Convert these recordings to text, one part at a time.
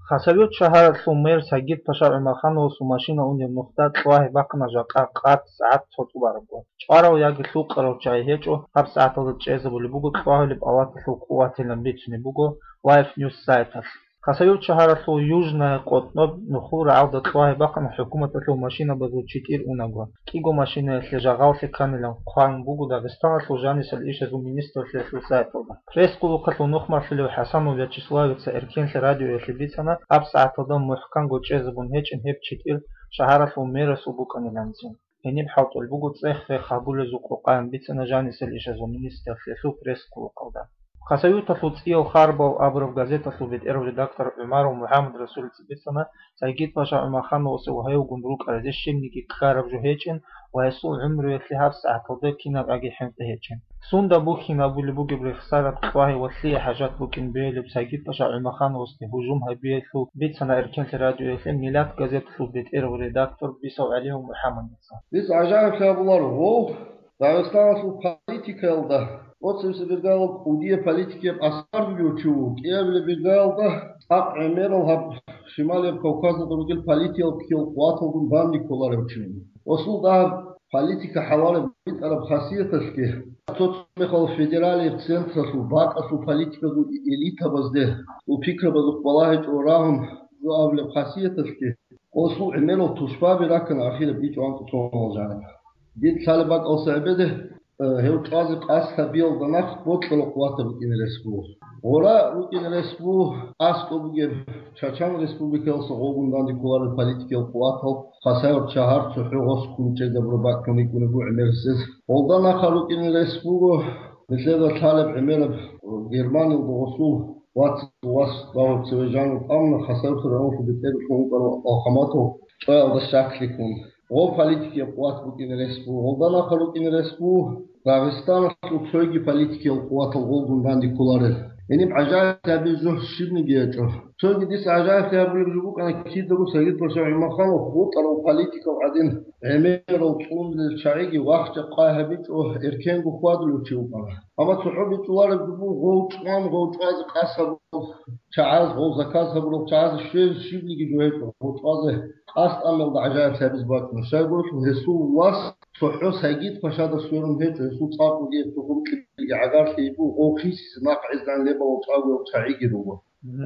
خسروت شهر ثمير سجد بشر المخانو سماشينا أوني مختات واحد بقنا جاكا قات ساعات صوتو باربو شارو ياجي سوق رو جاي هيجو هب ساعات هذا جايزة بولي بوجو تواهي لبقوات سوق قوات لمبيتشني بوجو وايف نيوز سايتس خسروت شهر ثو يوجنا قطنب نخور عودة واحد بقنا حكومة ثو ماشينا بزو تشيتير أوناغو كيجو ماشينا سجاغال سكان لان قوان بوجو داغستان ثو جانيس الإيش ثو مينيستر ثو سايتو فريسكو قتلو نخمر فيلو حسن وفيتشسلاف إركين راديو يثبتنا أب ساعة تضم محكم جوتشيز بون هيج إن هيب تشيتير شهر ثو ميرس وبوكان لانزين هني بحوط البوجو تسيخ في خابول زوق قام بيتنا جانيس الإيش ثو مينيستر ثو فريسكو قلدا خسيوتا فوتسيو خاربو أبرو غازيتا ثو بيت إيرو ريداكتور عمر محمد رسول تبتنا سيجيت باشا عمر خان وسو هيو جمروك على الشيم نيجي كارب جو هيجن ويسو عمرو يثلي ساعة تضيق كينا باقي حمت هيجن سوندا بوكينا بولي بوكي بخسارة قواهي وصلية حاجات بوكين بيلي بسيجيت باشا عمر خان وسط هجوم هبيه ثو بيتنا إركين راديو يثلي ميلاد غازيتا ثو بيت إيرو ريداكتور بيسو عليهم محمد نصر Biz acayip şabular ol. Dağıstan su politikalda. O sırası bir gal udiye politik yap asar bir uçu. Kiyevli bir gal da ak emeral hap Şimali Kavkaz'da durgul politikal kil kuatılgun bandi kolar uçun. Osul da politika havalı bir arab hasiyet ki. Tot mekal federali centra su bak su politika su elita bazde. U fikra bazuk valahiç orahım su avle hasiyet ki. Osul emeral tuşba bir akın ahire bir çoğun tutun olacağını. ديت سالبات أو سعبده هو تازق أسها بيل دناخ بطل قواتر روكين رسبو ورا روكين رسبو أسكو بجيب شاشان رسبوبيكا صعوبون داندي كولار البوليتيكال قواتل خسائر شهر صحو غص كونتشي دبرباك كوني كونبو عمرسيز ولدانا خاروكين رسبو مثل هذا طالب عمر جرماني وبغصول واس داو تسويجان وطامنا خسائر فرعون بالتالي كونقروا أخماتو شوية هذا الشكل يكون او политики قوات بوكين رسبو ولدانا خلوكين رسبو داغستان تشويجي политики قوات الغولدون باندي كولارل يعني بعجائب تابي زوح شبني جيجو تشويجي ديس عجائب تابي بجبوك انا كيد دغو سيد برشا عما خانو خطر وpolitika وعدين عمير وطول الشعيجي واخت قاها بيت او اركين بخوادلو تشوبا اما صحوبي طوال بجبو غوطان غوطاز قاسب تعاز غو زكاز هبلو تعاز شبني جيجو غوطاز أصل أمل عجائب سابز باك مشاي قلت هسو واس صحوس هيجيت فشاد السورم هيت هسو تصاب وديه تقوم كل عقار تيبو أو خيس ناق عزان لبا وتصاب وتعيقي روبا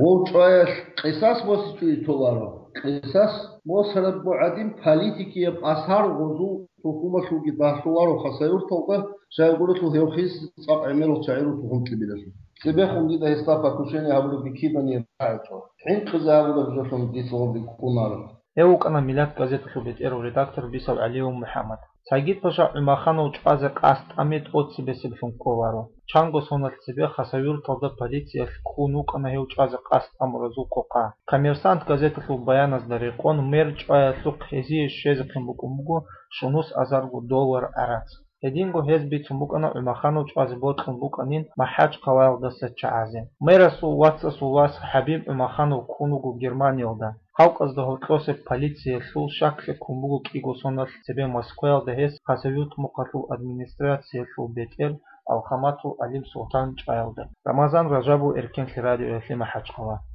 وتعيش قصاص موسيقى تولارو قصاص موسى ربو عديم политики أسهار غزو حكومة شو قد بحثوارو خسائر توقع شاي قلت له هيو خيس تصاب عمل وتعيرو تقوم كل بلاشو سبيخهم دي ده يستافا كوشيني هبلو بكيدا نيرعيتو حين قزاولو بجوشهم دي صغر بكونارو هيوك أنا ميلاد غازيتا ثو بيت إيرو ريداكتور بيسو عليهم محمد سايجيت باشا عماخانو وجقازة قاست أميت أوت سبسل فنكوارو چانگو سونال سبه خسايور تودا полиция كونوك أنا هيو جقازة قاست أمرزو قوقا коммерсант غازيتا ثو بيانز داريقون مير جقايا ثوق هزي شيزقين بكمبوغو شنوس أزارغو دولار أرات هدينغو هزبي تنبوكنا عماخانو جقازة بوت تنبوكنين محاج قوال دسة چعازين ميرسو واتسسو واس حبيب عماخانو كونوغو جرمانيو دا خلق از ده هلتوس полиция سول شكل كمبوغو كيغو سونال سبه موسكويل ده هس خسويوت مقاتل ادمنسترация سول بيتل الخماتو عليم سلطان چايل ده رمضان رجبو اركن راديو اسلام حاج قوا